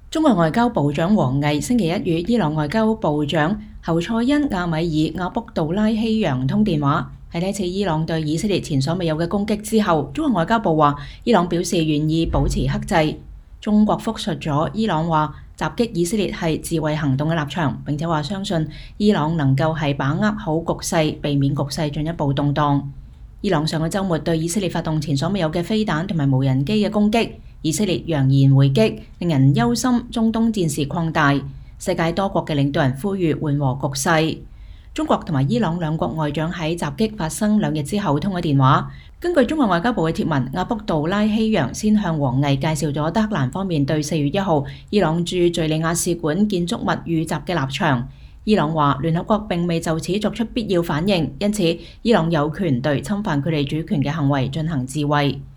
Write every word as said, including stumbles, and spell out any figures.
中國外交部長王毅星期一與伊朗外交部長侯賽因亞米爾·阿卜杜拉希揚通電話。喺呢次伊朗對以色列前所未有嘅攻擊之後，中國外交部話伊朗表示願意保持克制。中國複述咗伊朗話襲擊以色列係自衛行動嘅立場，並且話相信伊朗能夠係把握好局勢，避免局勢進一步動盪。伊朗上個週末對以色列發動前所未有嘅飛彈同埋無人機嘅攻擊，以色列揚言回擊，令人憂心中東戰事擴大。世界多國嘅領導人呼籲緩和局勢。中國同埋伊朗兩國外長喺襲擊發生兩日之後通咗電話。根據中國外交部嘅貼文，阿卜杜拉希揚先向王毅介紹咗德黑蘭方面對四月一號伊朗駐敘利亞使館建築物遇襲嘅立場。伊朗話聯合國並未就此作出必要反應，因此伊朗有權對侵犯佢哋主權嘅行為進行自衛。